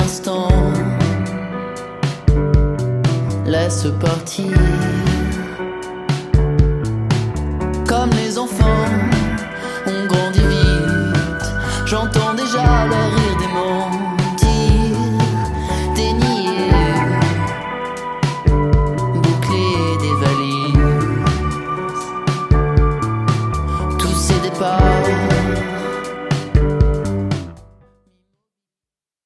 instant. Laisse partir. Comme les enfants, on grandit vite. J'entends déjà leur rire démentir, dénier, boucler des valises. Tous ces départs